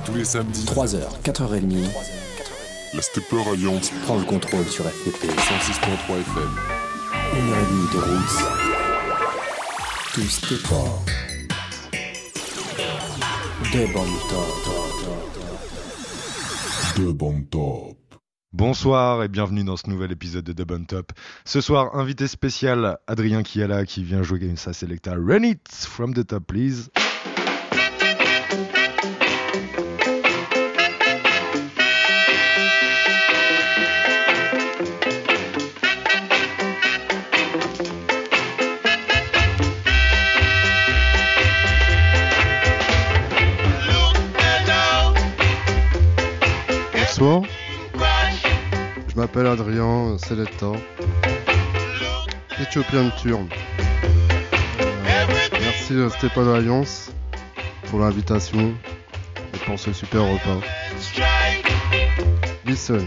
Tous les samedis, 3h, 4h30, la Stepper Alliance prend le contrôle sur FPP. 106.3 FM. 1h30 de roots. Tout Stepper. De bon top. De bon top. Bonsoir et bienvenue dans ce nouvel épisode de Bon Top. Ce soir, invité spécial, Adrien Kiala qui vient jouer sa selecta Run It from the Top, please. Bonsoir, je m'appelle Adrien Selecta, Ethiopian Turn. Merci Stepper Alliance pour l'invitation et pour ce super repas. Listen.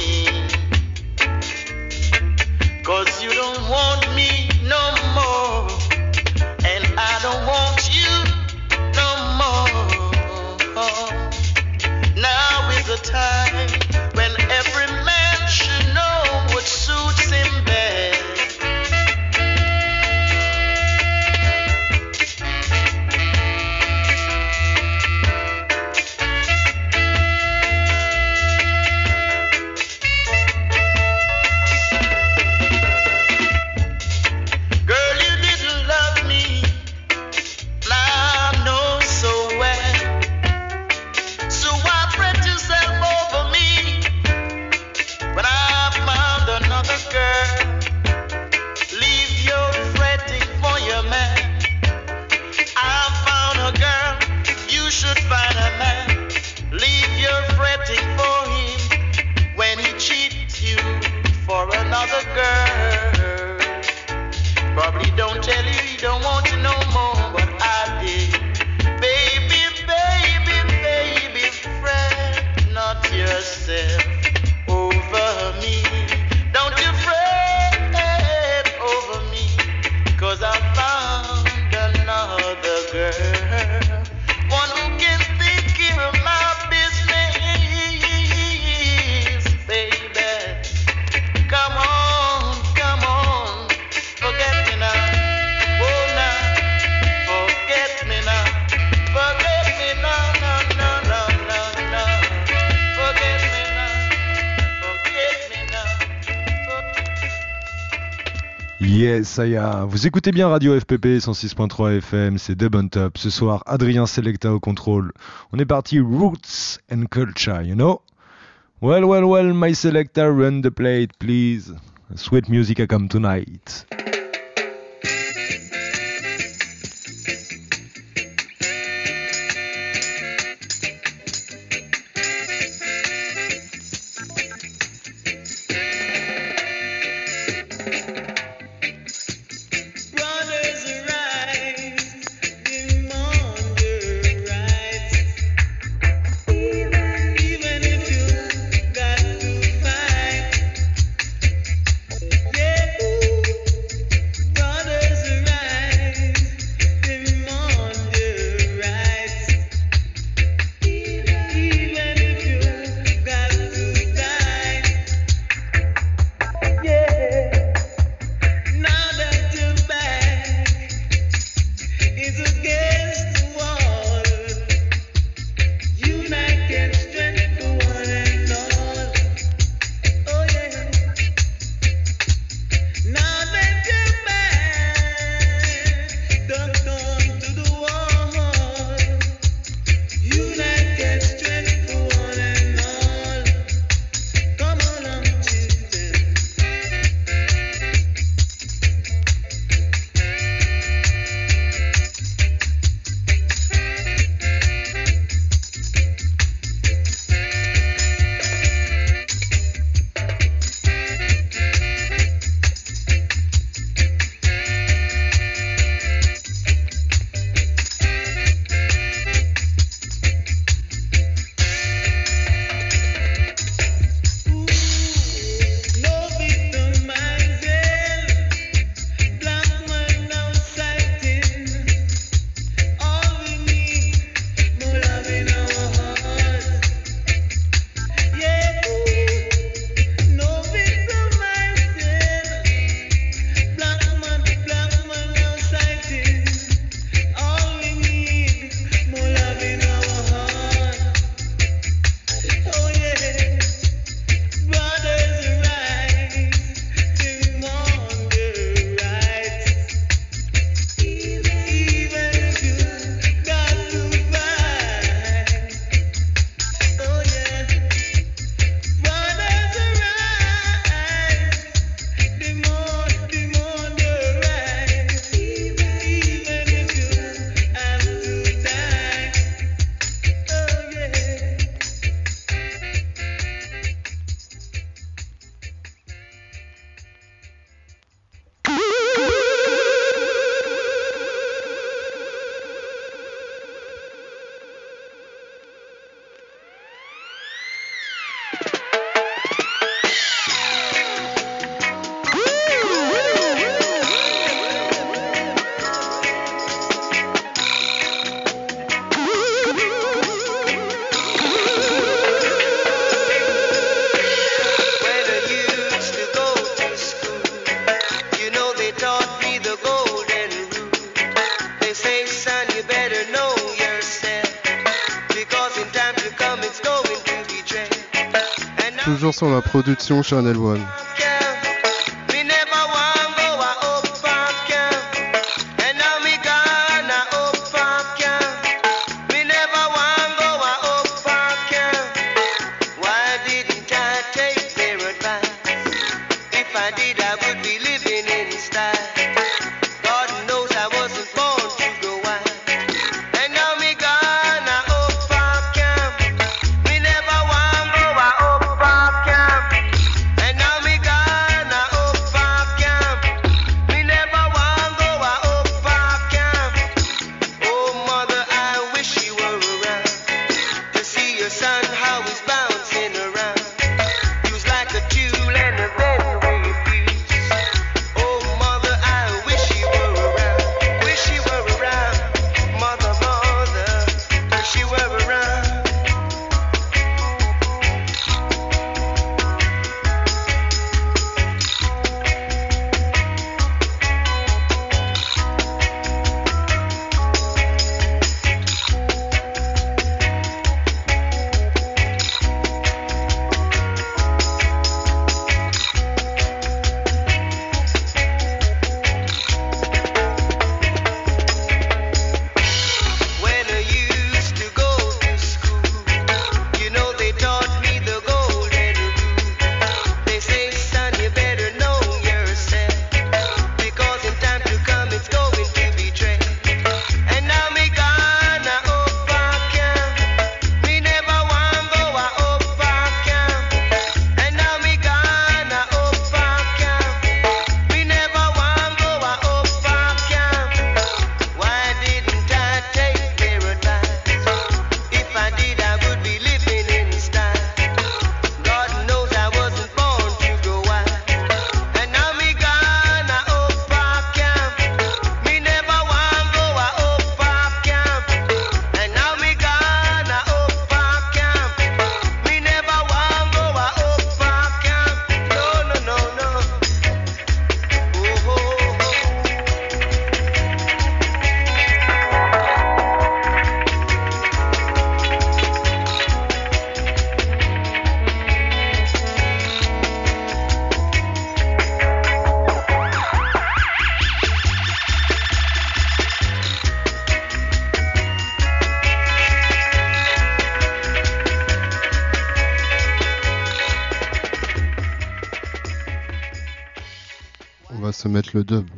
You don't want me no more. Yes, ça y est. Vous écoutez bien Radio FPP 106.3 FM, c'est Dub on Top. Ce soir, Adrien Selecta au contrôle. On est parti Roots and Culture, you know? Well, my selector, run the plate, please. Sweet music I come tonight. Toujours sur la production Channel One. And now me se mettre le dub.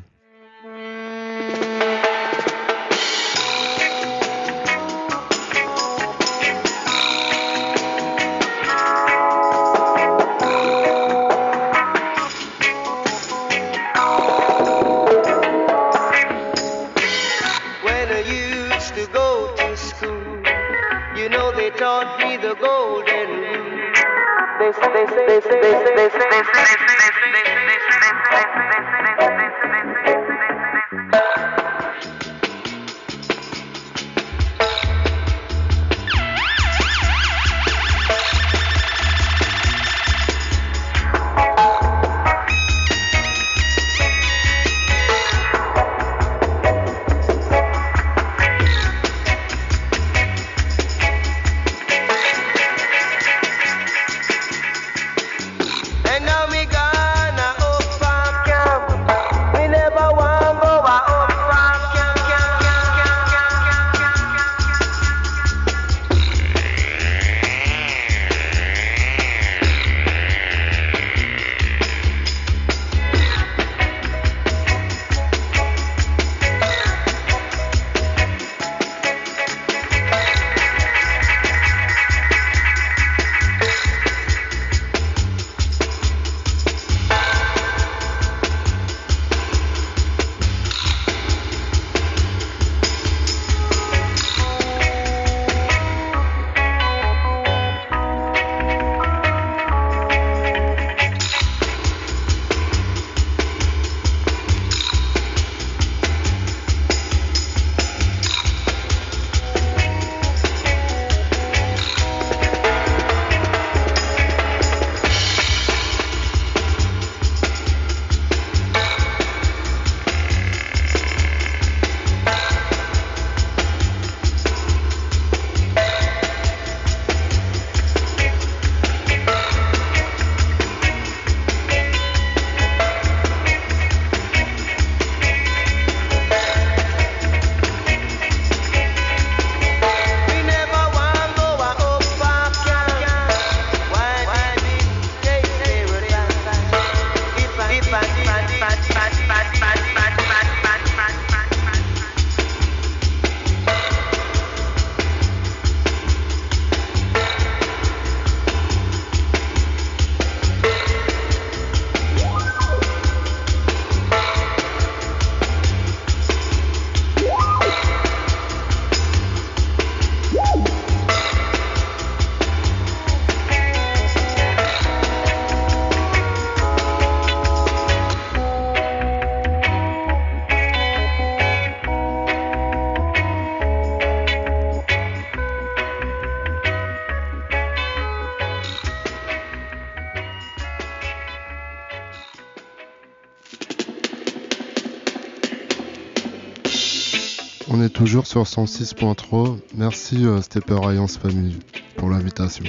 On est toujours sur 106.3. Merci Stepper Alliance Family pour l'invitation.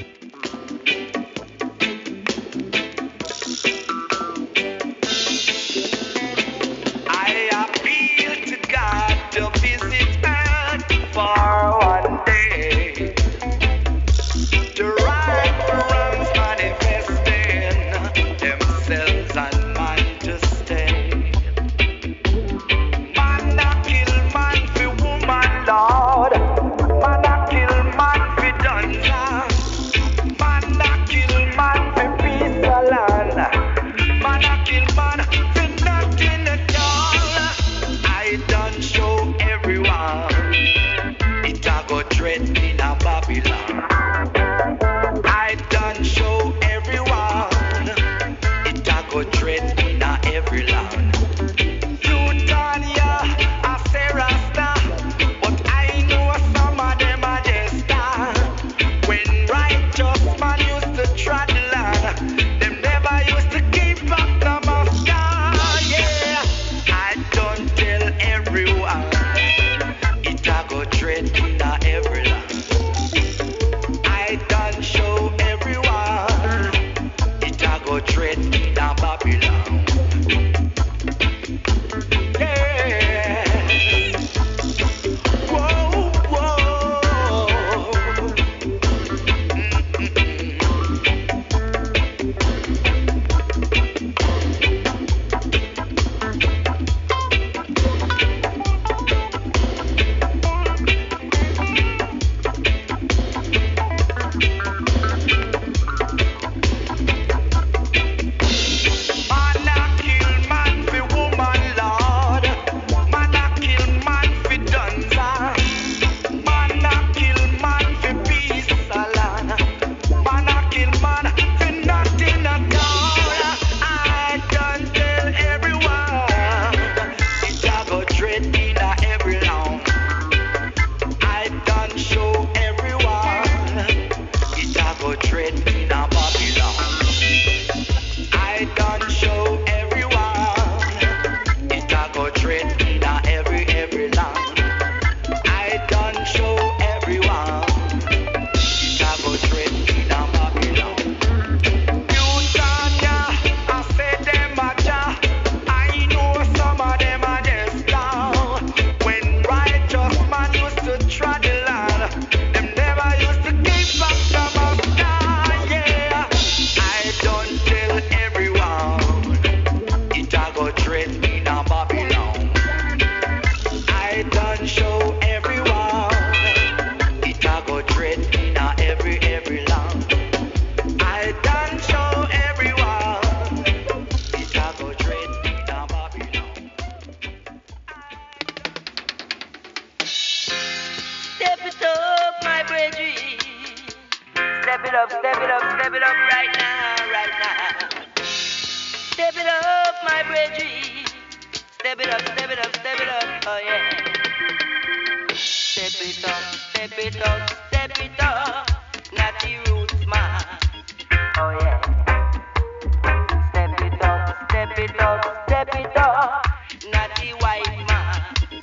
brethren. Step it up, step it up, step it up right now, right now. Step it up, my brethren. Step it up, step it up, step it up, oh yeah. Step it up, step it up, step it up. Not the roots, man. Oh yeah. Step it up, step it up, step it up. Not the white man.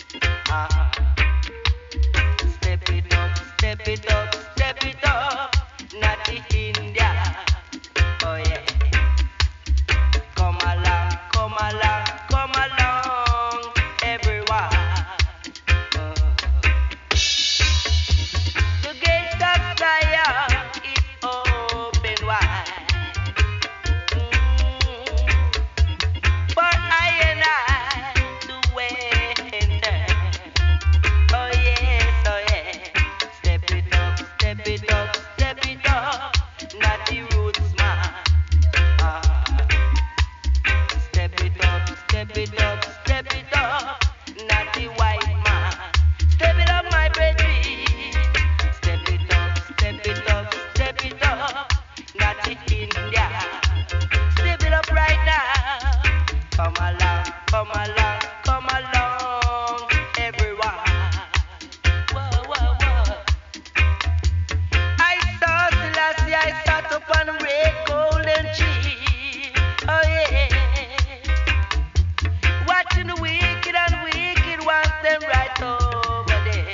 Step it up, step it up, step it up. Not the India. Oh yeah. Come along, come along, come along, everyone. The gates of Zion is open wide. For I and I to enter. Oh yes, oh yeah. Step it up, step it up, step it up. Not the roots man. Step it up, step it up, step it up. Not the white man. Step it up, my brethren. Step it up, step it up, step it up. Not the India. Step it up right now. Come along, come along, come along, everyone. Whoa, whoa, whoa. I saw Selassie, I sat upon a red golden tree. Oh yeah. Watching the wicked and wicked ones, them right over there.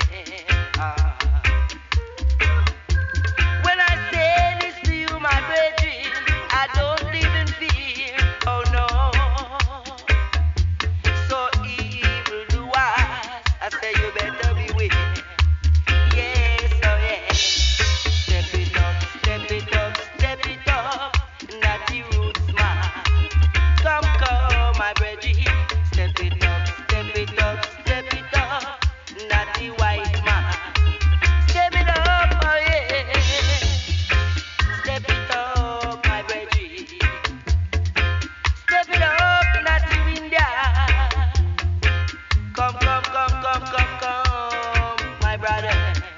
When I say this to you, my brethren, I don't live in fear. Oh no. So evil do I say you better beware. Yes, oh yeah. Step it up, step it up, step it up. Not the roots man. Come, come, my brethren. Step it up, step it up, step it up. Not the white man. Step it up, oh yeah. Step it up, my brethren. Step it up, not the India. Come, come, come, come, come, come, my brother.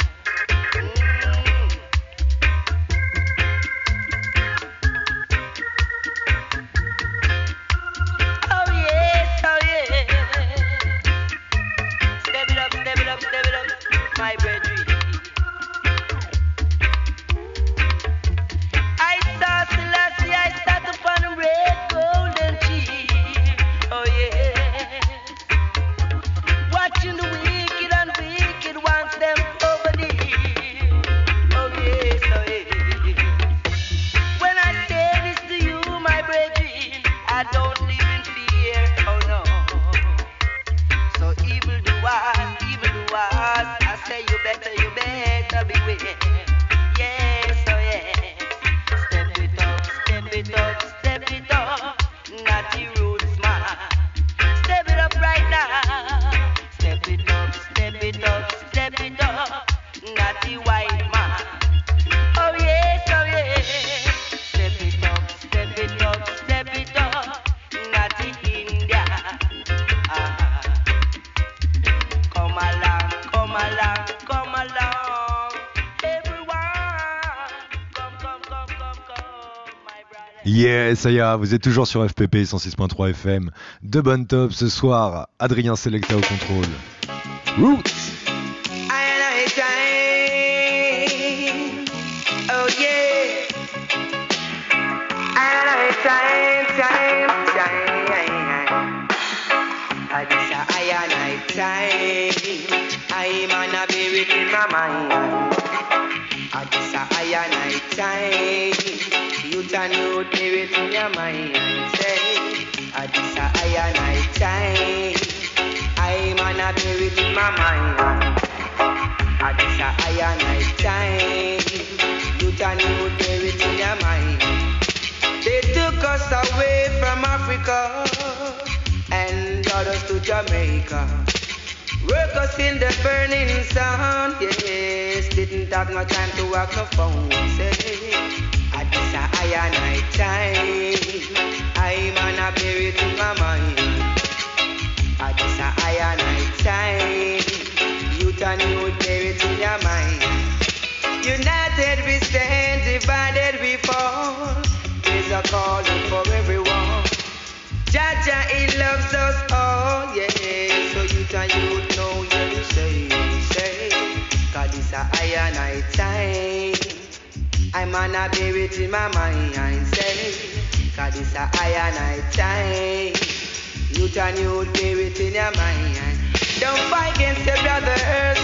Oh yes, oh yeah. Step it up, step it up, step it up, my brethren. I saw Selassie, I sat upon a red golden tree. Oh yeah. Watching the wicked and wicked ones, them over there. Oh yes, oh yeah. When I say this to you, my brethren, I don't live in fear, oh no. So evil doers, I say you better beware. Yes, oh yes. Step it up, step it up, step it up. Not the roots man. Step it up right now. Step it up, step it up, step it up. Not the white man. Oh yes, oh yes. Step it up, step it up, step it up. Not the India. Come along, come along, come along. Everyone. Come, my brother. Yeah, ça y est, vous êtes toujours sur FPP 106.3 FM. De bonne top ce soir. Adrien Selecta au contrôle. Roots. I time, oh yeah. I time. I just I'm on a spirit in my mind. I just I time. Youth and youth spirit in your mind. Say, I just I time. I'm on a spirit in my mind. I just I time. Youth and youth spirit in your mind. They took us away from Africa and brought us to Jamaica. Work us in the burning sun, yes. Didn't have no time to work no phone, say. I just I time. I'm on a spirit in my mind. I just I time. Youth and youth spirit in your mind. United we stand, divided we fall. There's a calling for everyone. Jaja, he loves us all, yeah. So youth and youth know you say. Cause it's a iron night time. I'm on a bear it in my mind, say. Cause it's a iron night time. Youth and youth bear it in your mind. Don't fight against your brothers.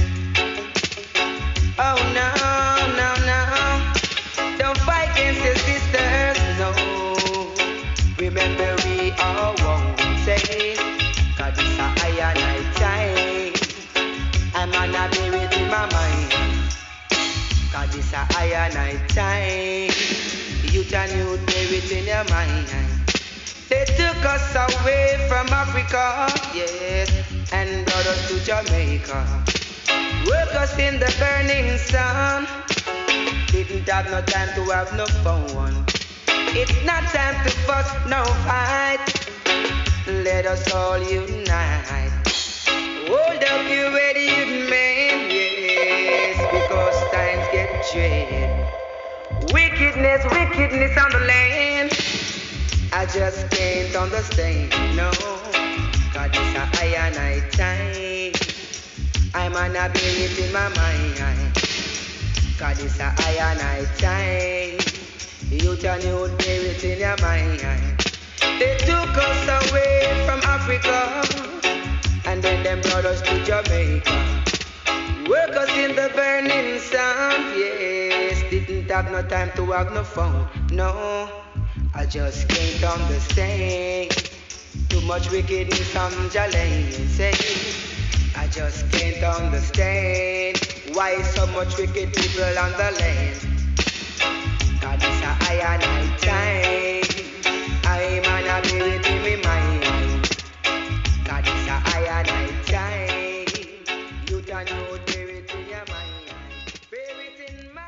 Oh no, no, no. Don't fight against your sisters, no. Remember we all won't say. Cause it's a iron night time. I'm on a bear it in my mind. Cause it's a iron night time. Youth and youth bear it in your mind. They took us away from Africa, yes, and brought us to Jamaica. Work us in the burning sun. Didn't have no time to have no fun. It's not time to fuss, no fight. Let us all unite. Hold up your ready, man, yes, because times get dread. Wickedness on the land. I just can't understand, no. Cause it's a iron night time. I'm on a bear it in my mind. Cause it's a iron night time. Youth and youth bear it in your mind. They took us away from Africa, and then them brought us to Jamaica. Work us in the burning sun, yes. Didn't have no time to have no fun, no. I just can't understand. Too much wickedness on Jalen, say. I just can't understand why so much wicked people on the land. God, it's a iron night time. I'm on a bear it in my mind. God, it's a iron night time. You don't know, bear it in your mind. Bear it in mind.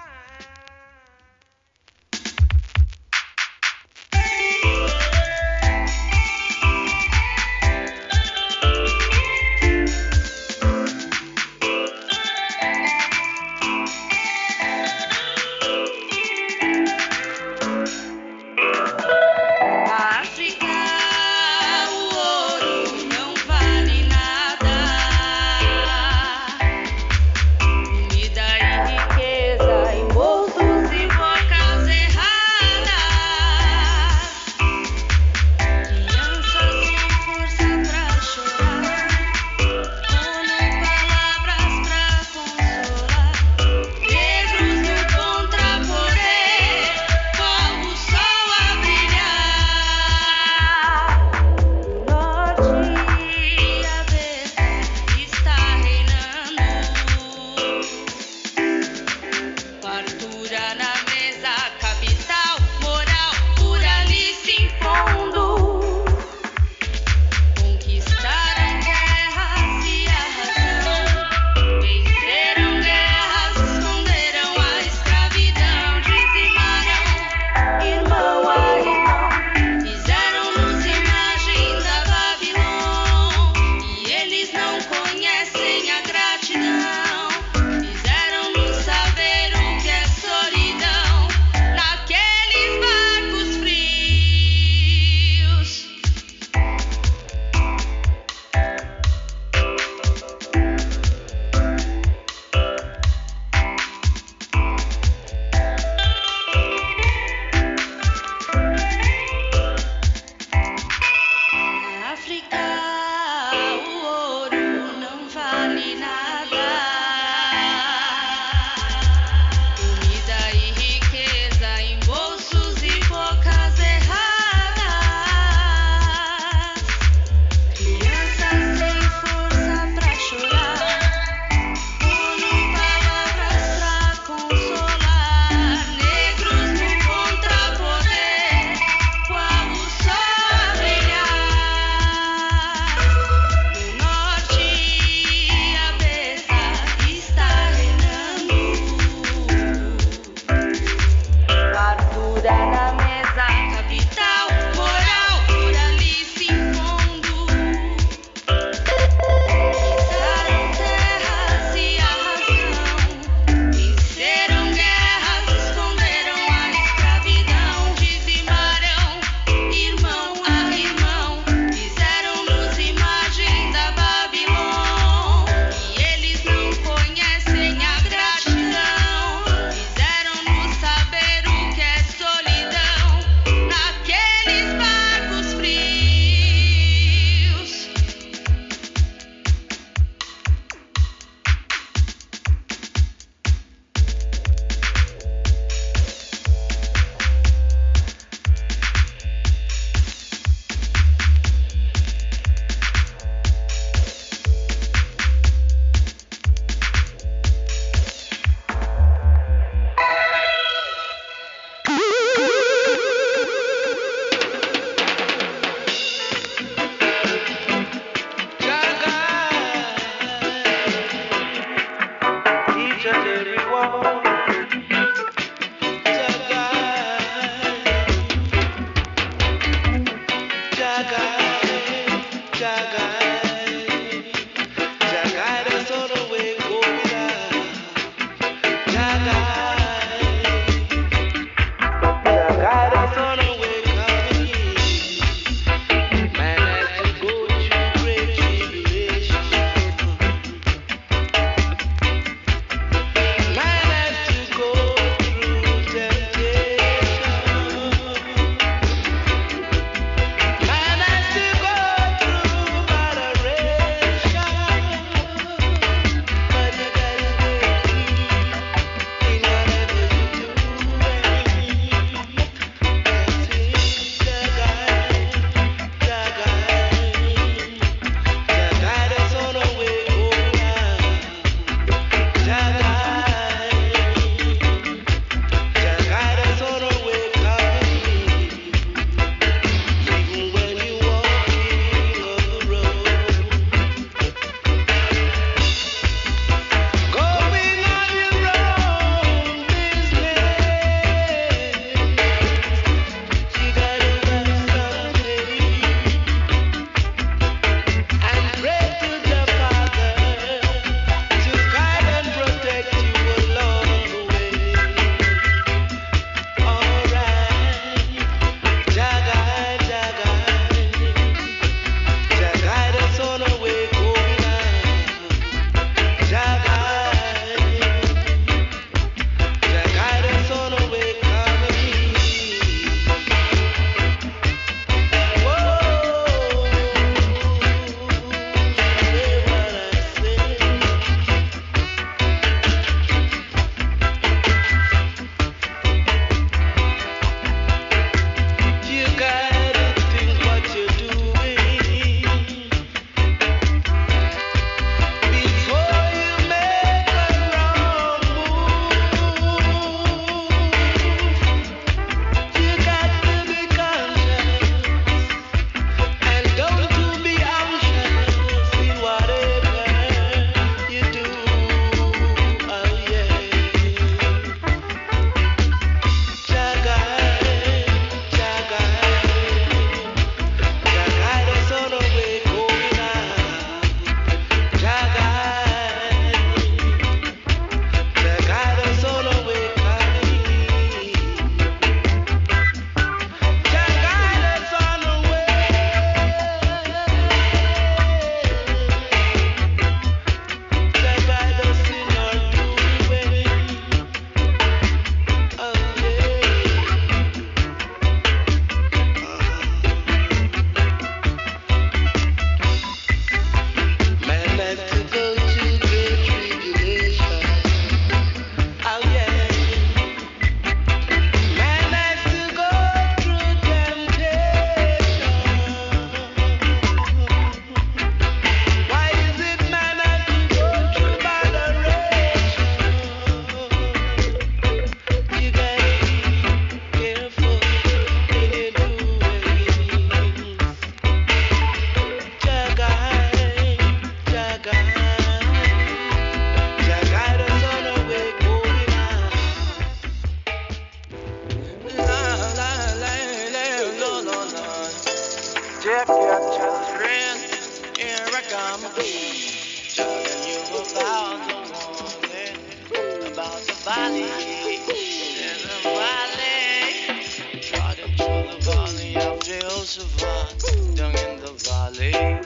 valley. There's a valley. Trodden through the valley of Jehoshaphat. Down in the valley.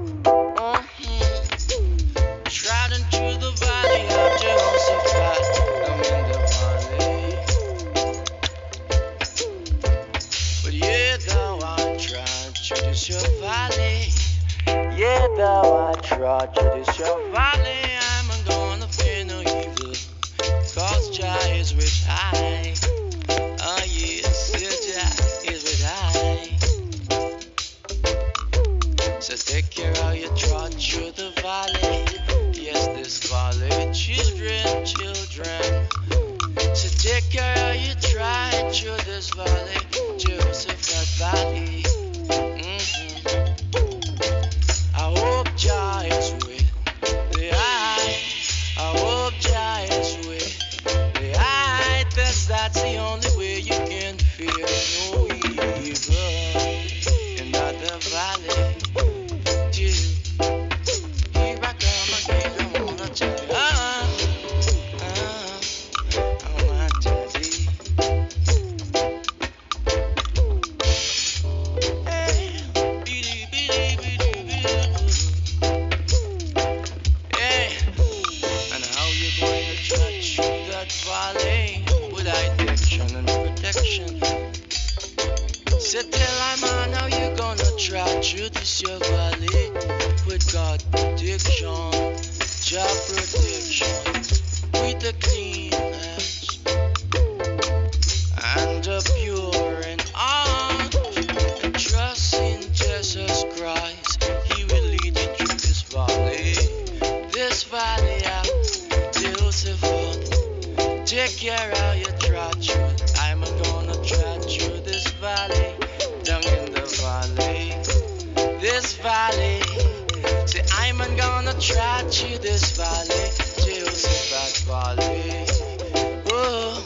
Trodden through the valley of Jehoshaphat. Down in the valley. But yeah, thou art trod through this your valley. Yeah, thou art trod through this your valley. I'm gonna fear no evil, cause Jah is with I. Oh yes, Jah is with I. So take care how you trod through the valley. Yes, this valley, children. So take care how you trod through this valley, Jehoshaphat valley. I hope Jah is with the eye. I hope Jah is with the eye. That's the only way you can fear no evil in the valley. Here I come again, I wanna tell you. I wanna tell thee. Hey, Hey, and how you going to trudge through that valley with protection and protection? Say tell I'm on how you gonna trudge through this your valley with God protection, job protection, with a clean hands and a pure in heart, and trust in Jesus Christ. He will lead you through this valley of Jehoshaphat. Take care how you trod through. I'm gonna trod through this valley, down in the valley. This valley. Say I'm gonna trod through this valley, Jehoshaphat valley. Oh,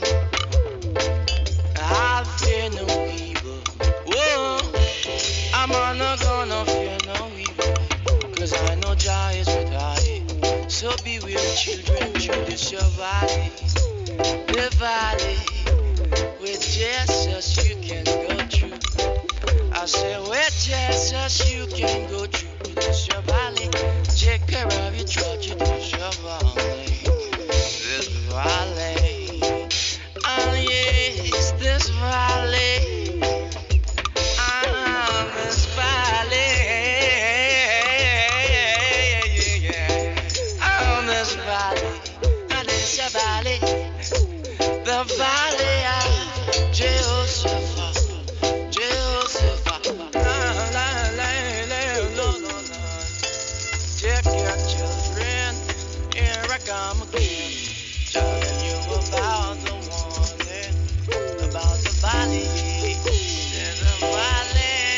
I fear no evil. Oh, I'm not gonna fear no evil, cause I know Jah is with I. So beware, children, through this your valley. The valley with Jesus you can go through. I say with Jesus you can go through this your valley. Take care of your trudge, you this your valley. This valley. Oh yes, this valley. This valley. This valley. This your valley. The valley of Jehoshaphat. Take your children, here I come again, telling you about the morning, about the valley, there's a valley.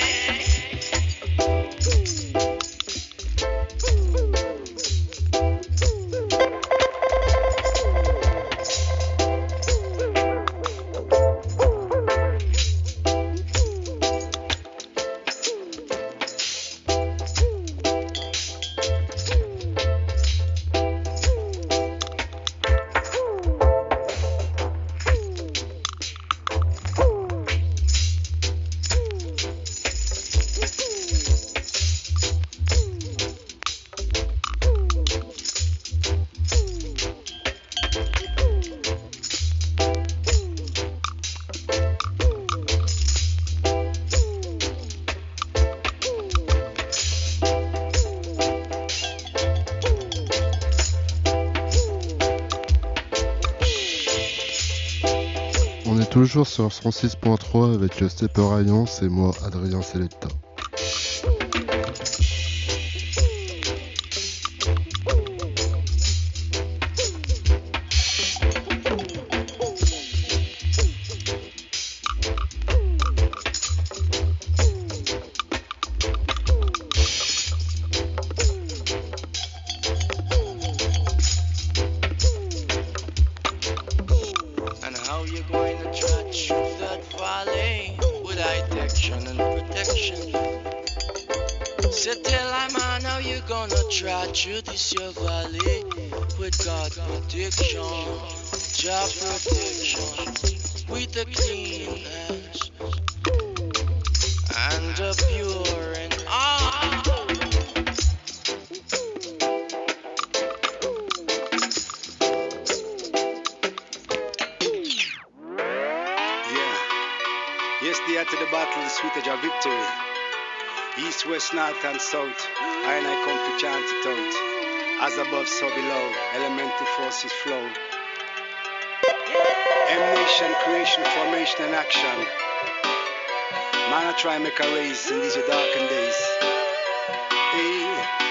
On est toujours sur 106.3 avec le Stepper Alliance et moi, Adrien Selecta. Through this your valley with God protection, Jah protection with a clean hands and a pure and Yes, the art of the battle, the sweet of victory. East, west, north, and south. I and I come to chant it out. As above, so below. Elemental forces flow. Emanation, creation, formation, and action. Man, I try make a race in these darkened days. Hey.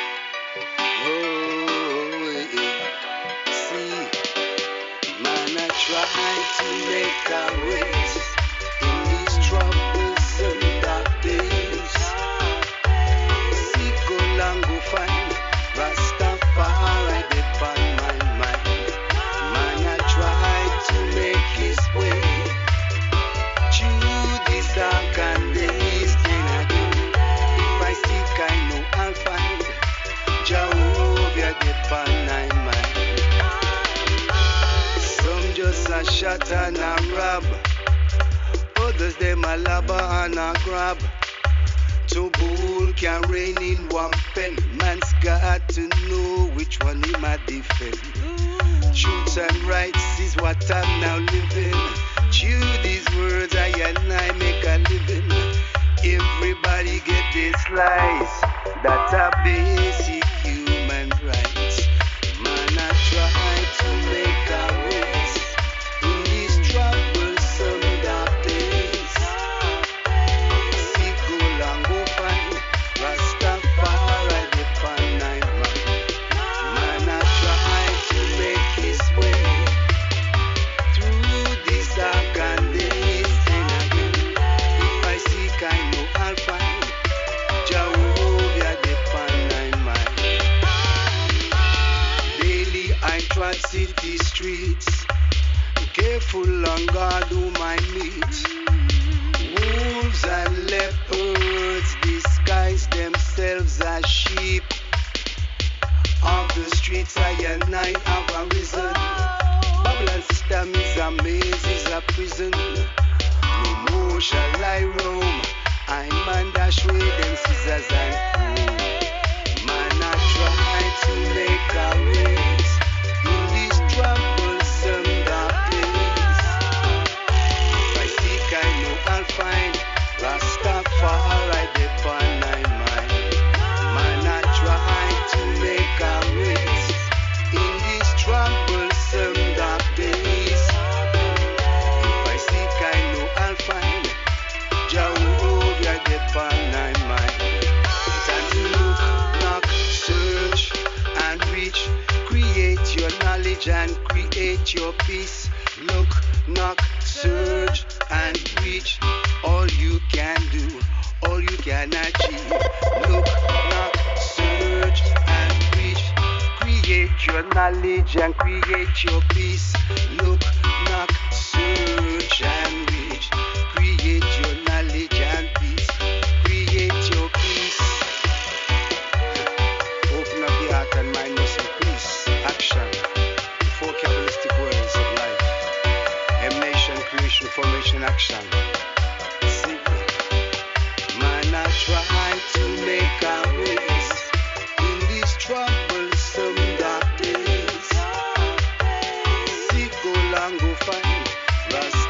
Oh, hey. See, man, I try to make a race in these troublesome dark days. See, go long, go find Rastafari upon my mind. Man, I try to make his way through these darkened days. Then again, if I seek, I know I'll find Jehovah upon my mind. Some just a shot and a rob, others them a labor and a grab. Two bull can reign in one pen. Man's got to know which one he might defend. Truth and rights is what I'm now living. Chew these words, I and I make a living. Everybody get this slice. That's a basic human rights. Man, I try to make a race in these troublesome dark days. See, go long, go find Rastafari upon my mind. Man, I try to make his way through these darkened days. Then again, if I seek, I know I'll find Jehovah upon my mind. Daily I trod city streets, careful on God whom I meet. Wolves and leopards disguise themselves as sheep. Of the streets I and I have arisen. Babylon system is a maze, is a prison. No more shall I roam. I man dash away them scissors and comb. Man, I try to make a race in these troublesome dark days. If I seek, I know I'll find Rastafari upon my mind. Man, I try to make a race in these troublesome dark days. If I seek, I know I'll find Jehovah upon my mind. Time to look, knock, search, and reach. Create your knowledge and create your peace. Look, knock, search, and reach. All you can do, all you can achieve. Look, knock, search, and reach. Create your knowledge and create your peace. Look, knock, search, and reach. Create your knowledge and peace. Create your peace. Open up the heart and mind, must be peace. Action. The four Kabbalistic words of life. Emanation, creation, formation, action. See, man, I try to make a race in these troublesome dark days. See, go long, go find Rastafari.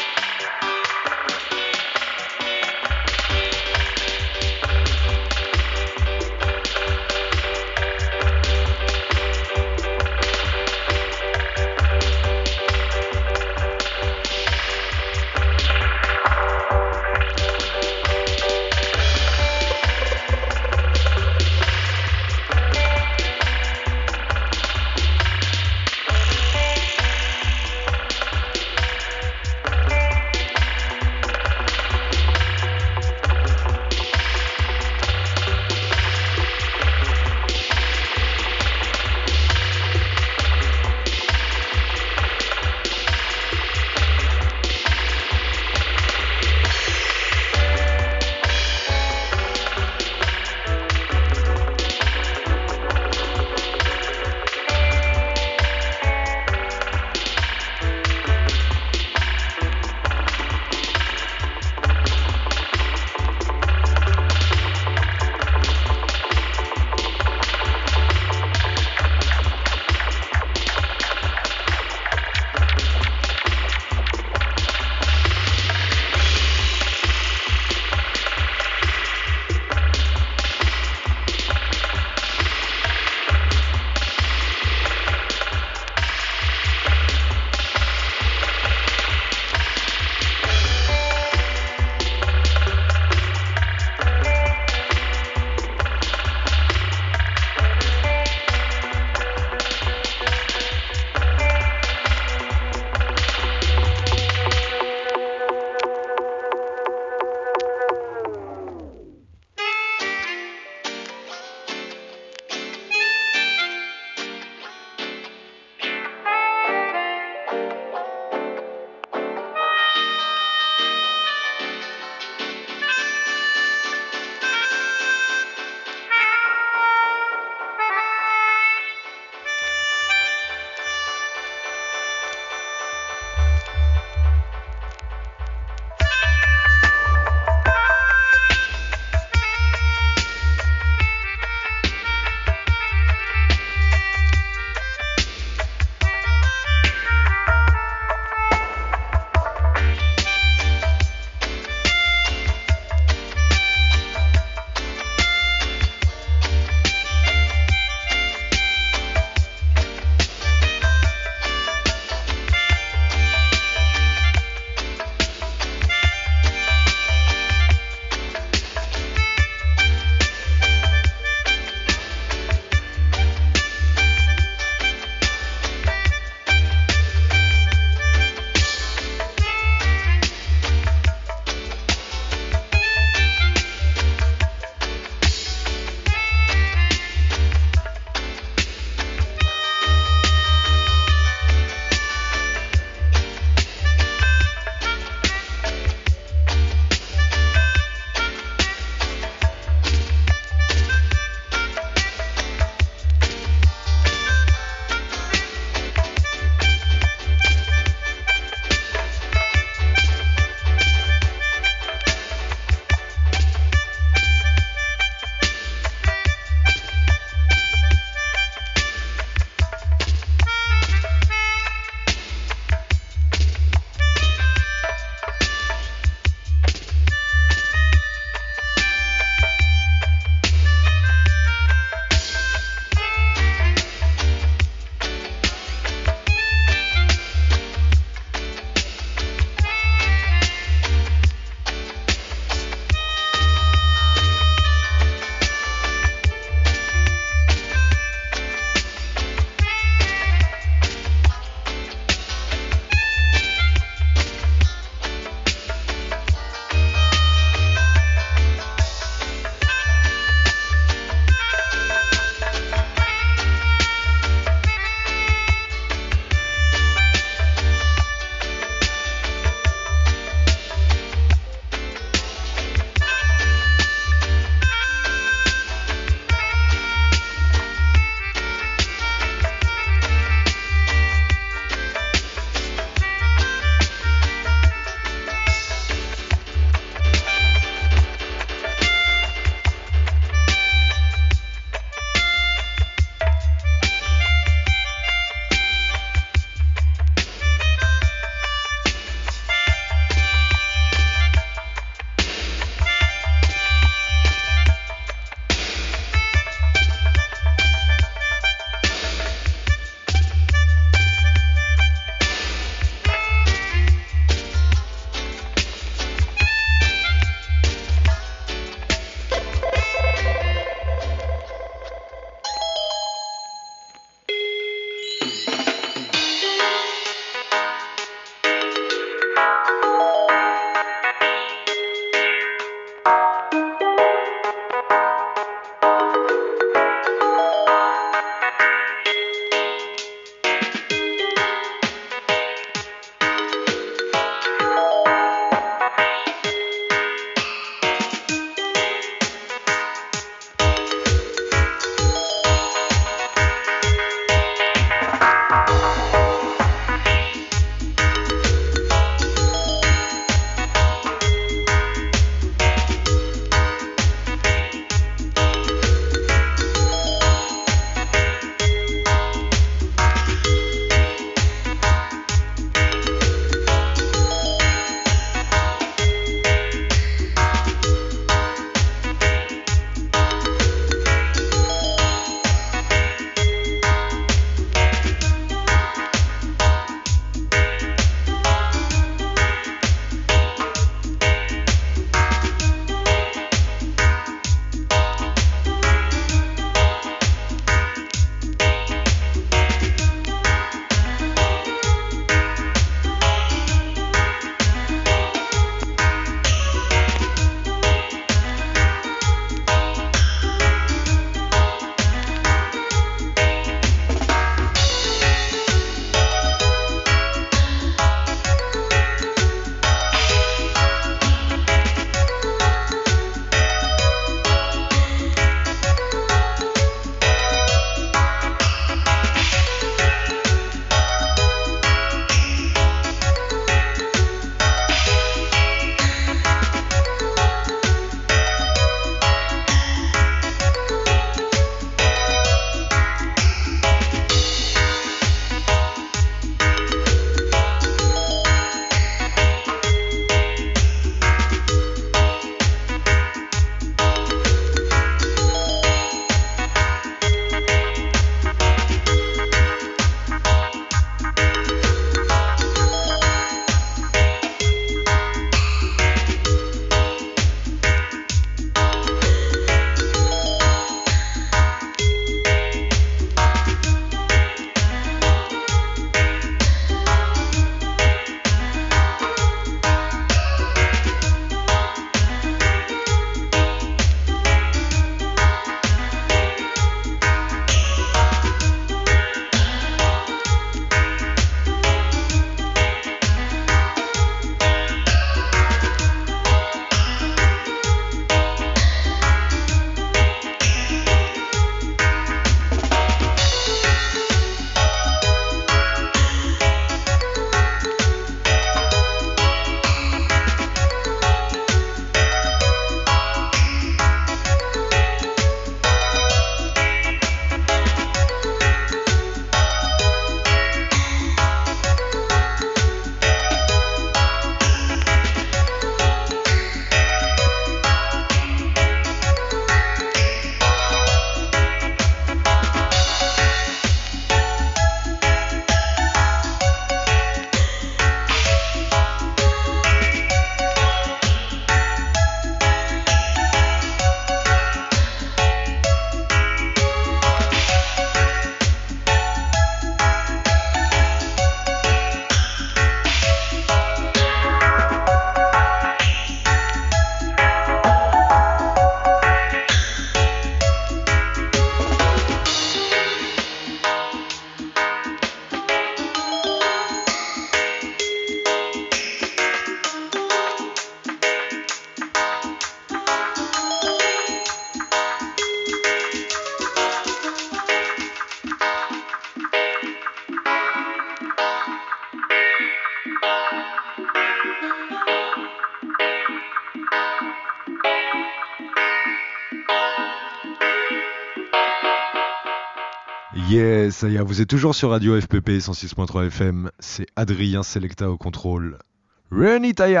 Yes, ça y est, vous êtes toujours sur Radio FPP 106.3 FM. C'est Adrien Selecta au contrôle. Renitaya.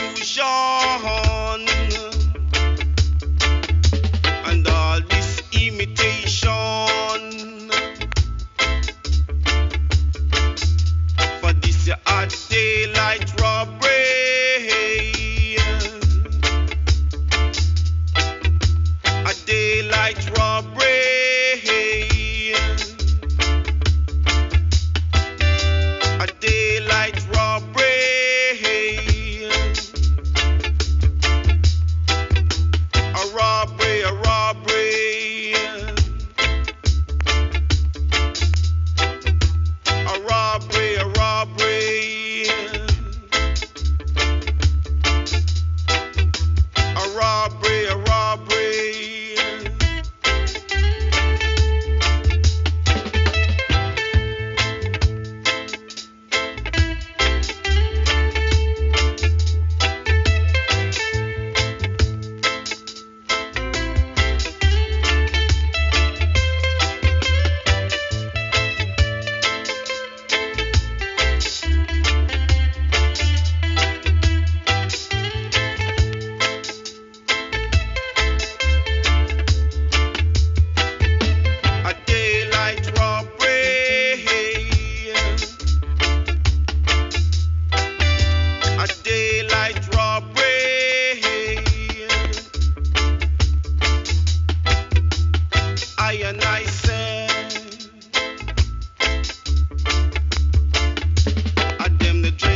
And all this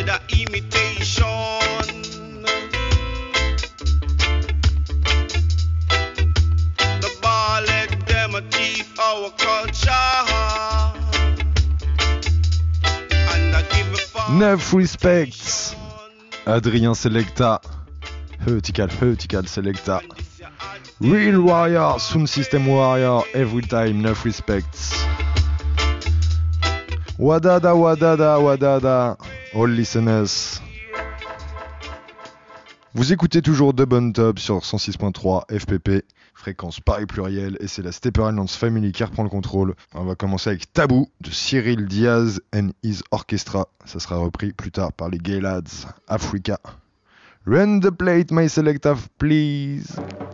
under imitation. The ball let them keep our culture. And I give a fuck. Enough respect. Adrien Selecta. Vertical Selecta. Real Warrior, Sound System Warrior, every time, enough respects. Wadada, all listeners. Vous écoutez toujours Dub on Top sur 106.3 FPP, fréquence Paris pluriel, et c'est la Stepper Islands Family qui reprend le contrôle. On va commencer avec Taboo de Cyril Diaz and His Orchestra. Ça sera repris plus tard par les Gay Lads, Africa. Run the plate, my selector, please.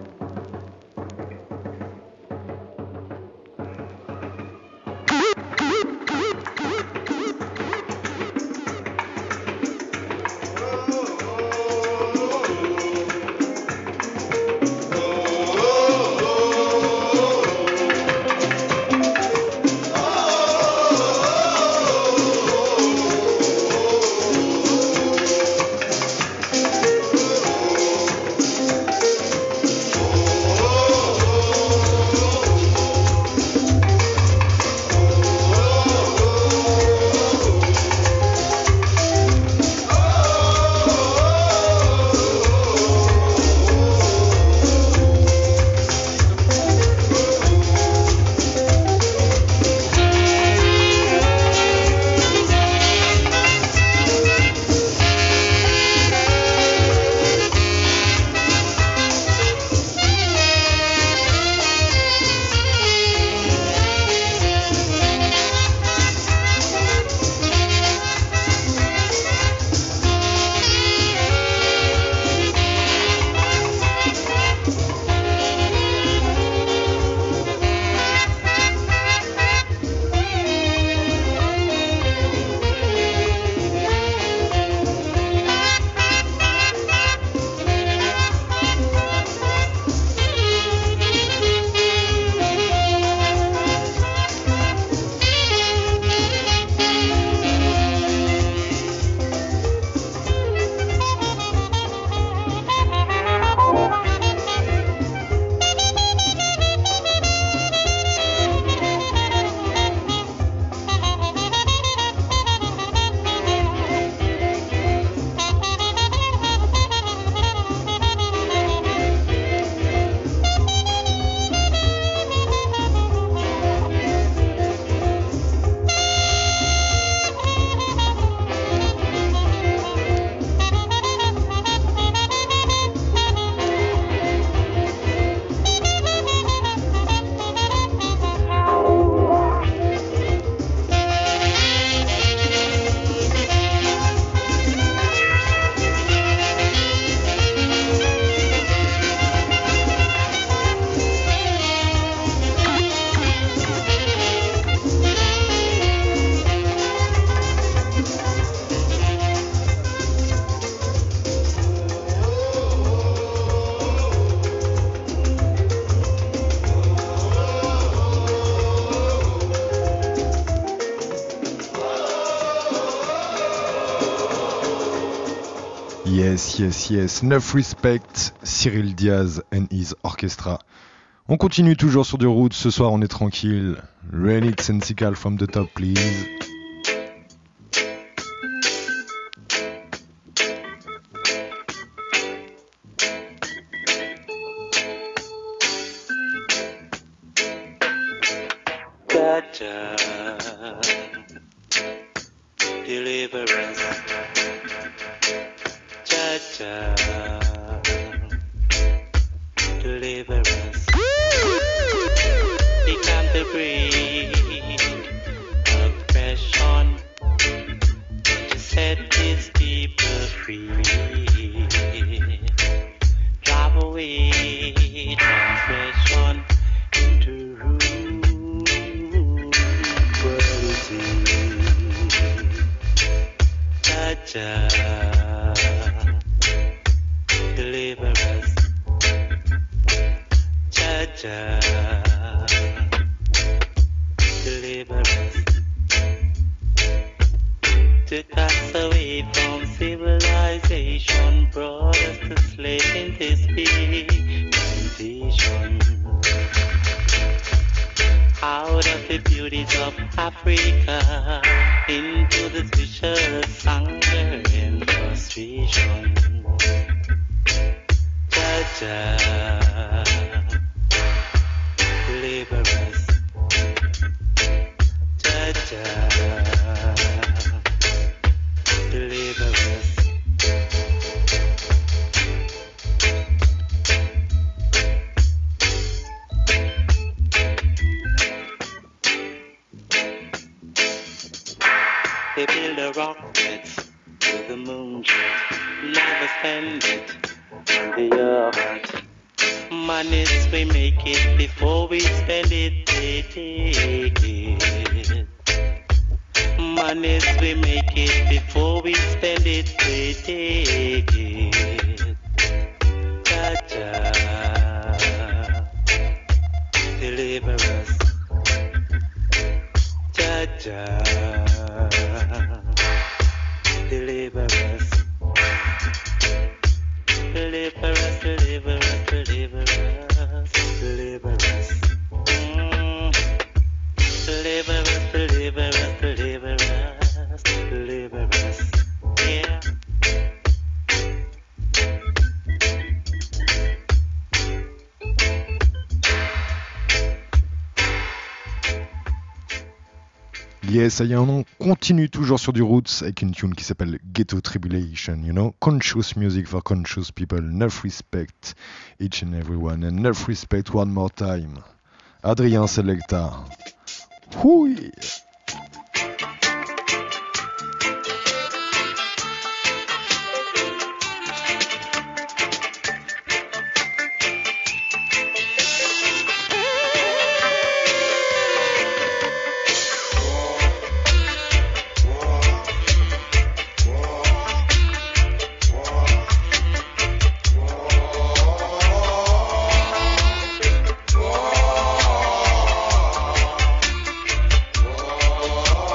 Yes. Enough respect, Cyril Diaz and His Orchestra. On continue toujours sur du route, ce soir on est tranquille. Rain it sensical from the top, please. Deliverance. Deliverance. Become the breed oppression to set these people free. Drive away transgression into cruelty. Deliver us, Jah, deliver us, took us away from navies of Africa into the vicious hunger and frustration. Jah, deliver us. Jah, deliver us. They build a rocket to the moon, never spend it on the earth. Monies we make it before we spend it, they take it. Monies we make it before we spend it, they take it. Jah, deliver us. Jah, deliver us. Deliver us, deliver us, deliver us, deliver us. Deliver us, deliver us, deliver us, deliver us. Yeah. Yes, ça y est, on continue toujours sur du Roots avec une tune qui s'appelle Ghetto Tribulation, you know, conscious music for conscious people, enough respect each and everyone, and enough respect one more time. Adrien Selecta. Hui. Oh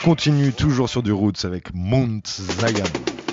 continue toujours sur du Roots avec Mount Zion.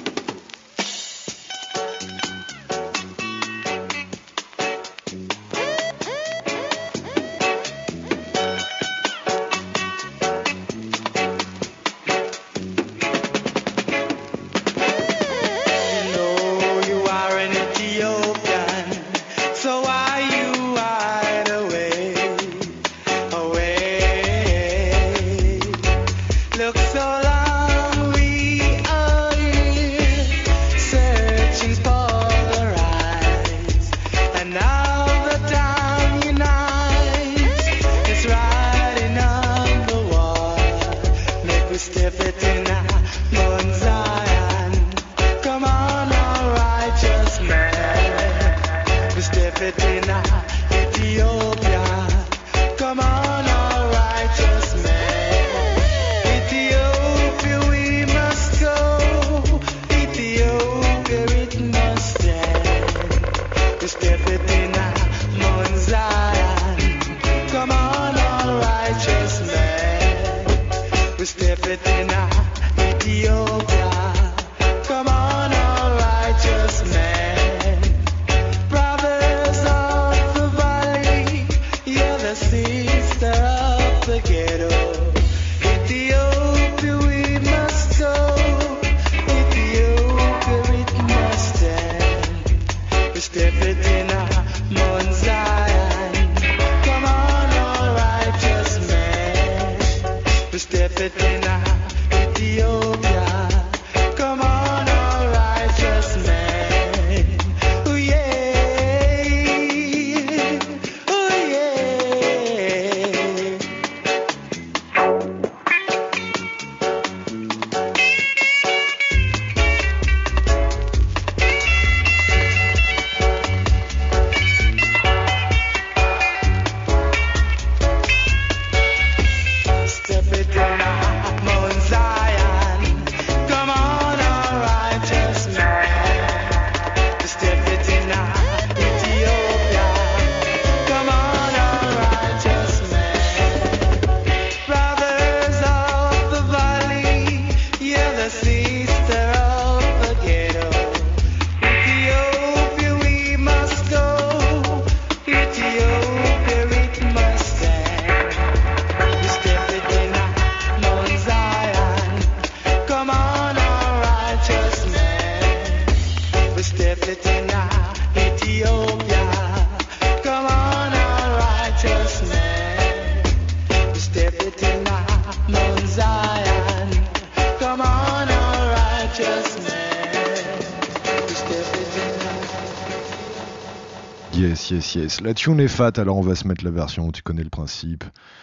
Yes. La tune est fat, alors on va se mettre la version, tu connais le principe.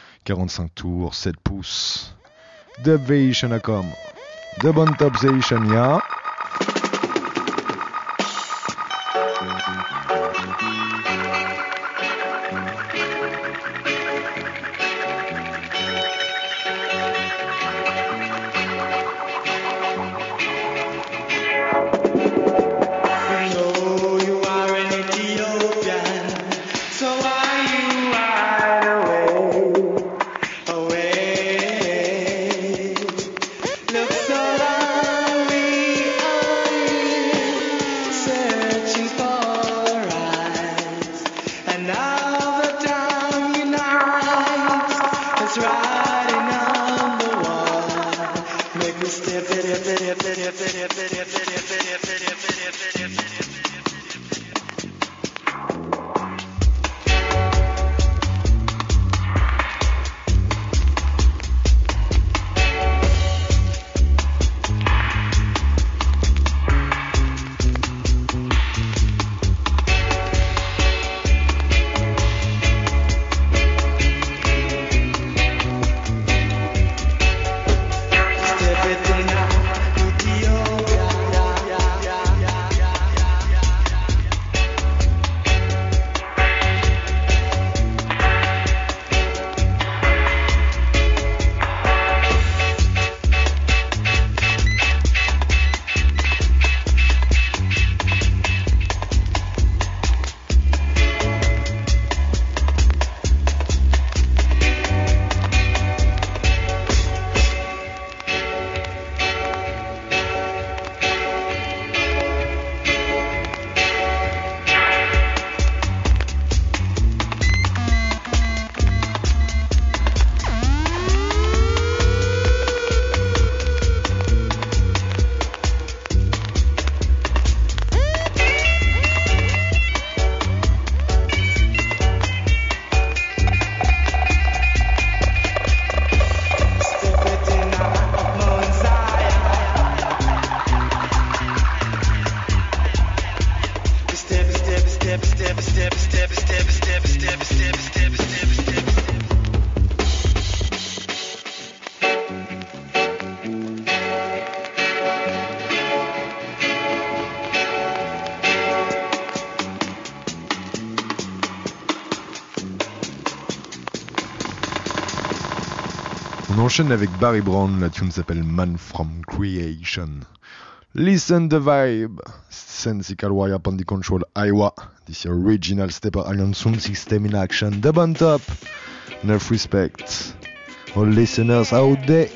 45 tours, 7 pouces. Dubvation a come. Dub on top Zation, ya. Look so long, we On enchaîne avec Barry Brown, la tune s'appelle Man from Creation. Listen the vibe, Sensical Wire upon the control, Iowa, this original Stepper Alliance sound system in action, dub on top, enough respect, all listeners out there.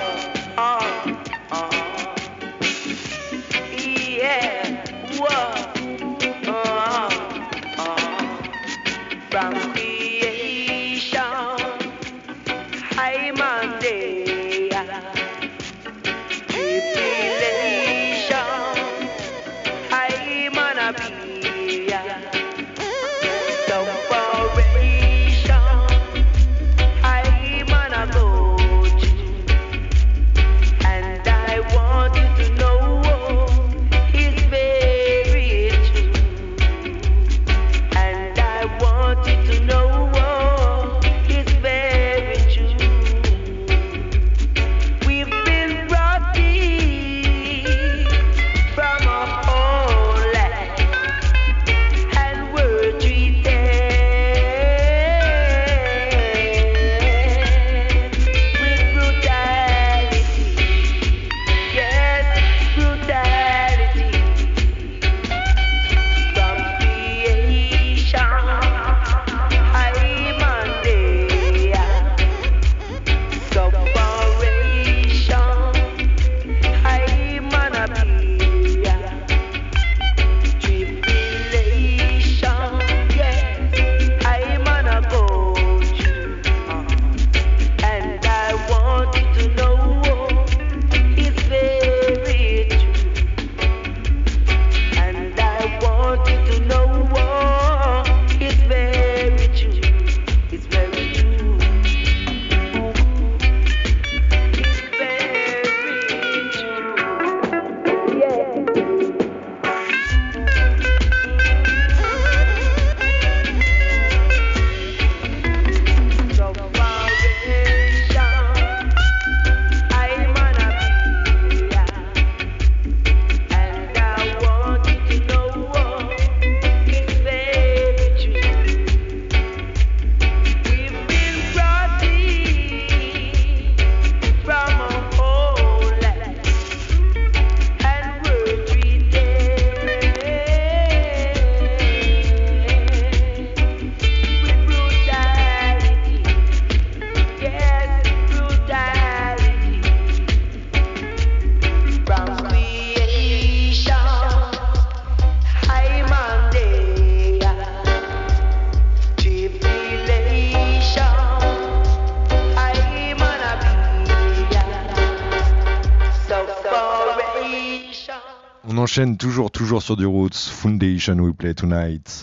On enchaîne toujours sur du Roots, Foundation we play tonight.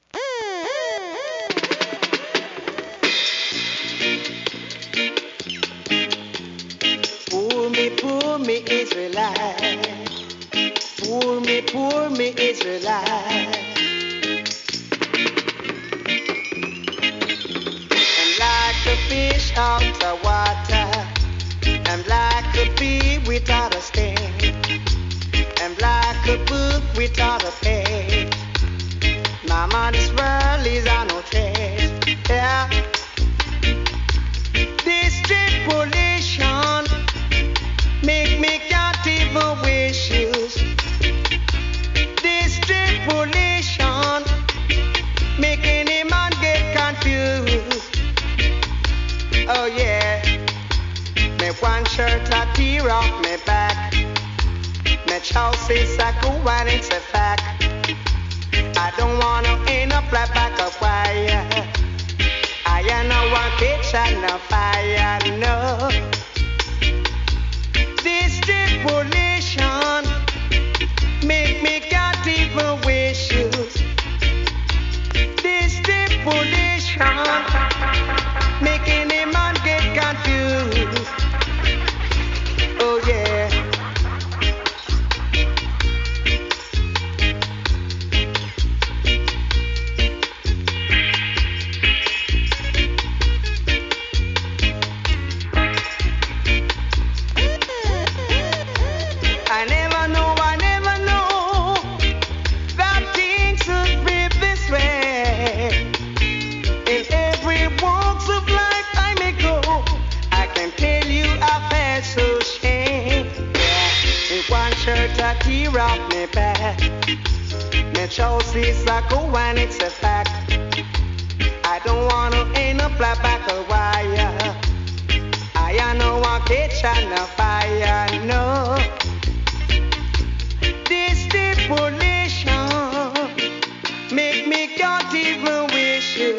Pour me Israelite. Pour me Israelite. And like a fish out the water, and like a bee without a sting, and like a book without a page. Mama, this world is on no trace. Yeah. This tribulation make me can't even wish you. This tribulation make any man get confused. Oh yeah. Me one shirt a tear off me back. Me trousers a go and it's a fact. I don't wanna end up right back a fire. I am no one kitchen no fire, no. This tribulation make me can't even wish you. This tribulation make any man get confused. Oh yeah. choice is a go and it's a fact. I don't want to end up like back a wire. I know I catch on a fire, no. This stipulation make me can't even wish you.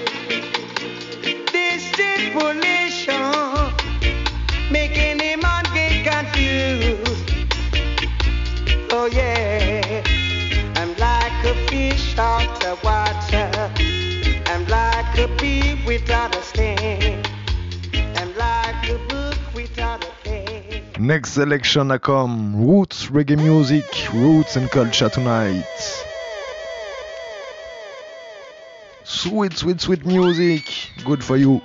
This stipulation make any man get confused. Oh yeah, I'm like a fish out of water. I'm like a bee without a sting. I'm like a book without a pen. Next selection a come. Roots reggae music, roots and culture tonight. Sweet, sweet, sweet music. Good for you.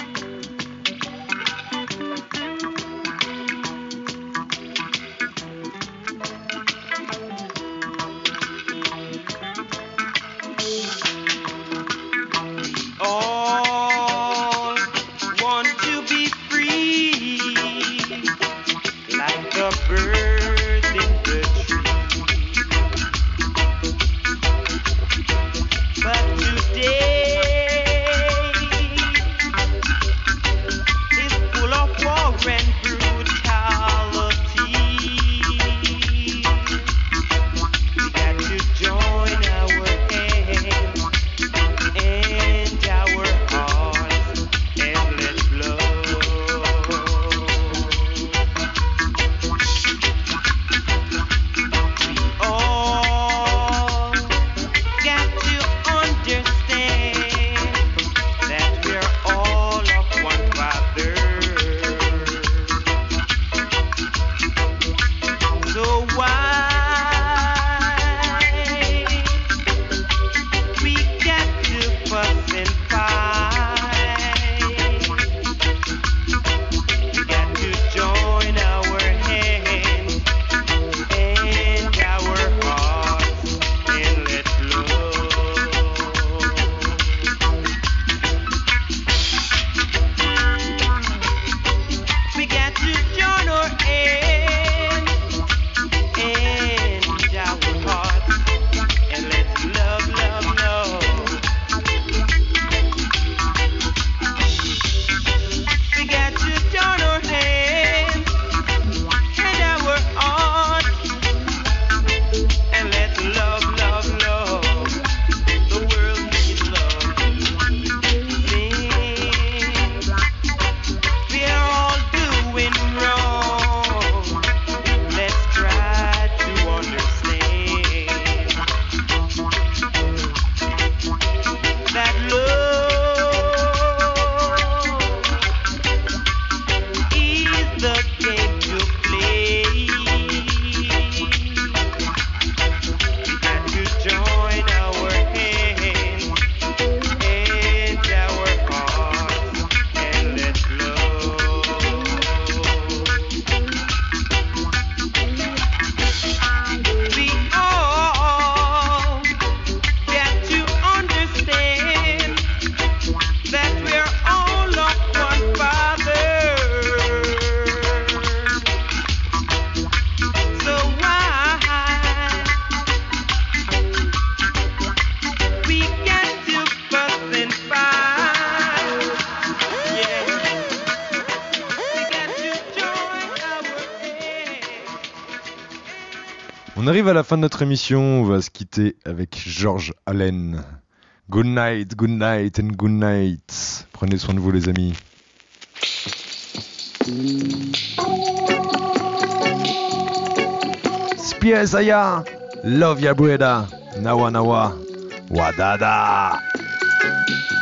On arrive à la fin de notre émission, on va se quitter avec George Allen. Good night and good night. Prenez soin de vous les amis. Spia Isaiah, love ya brother, nawa nawa, wadada.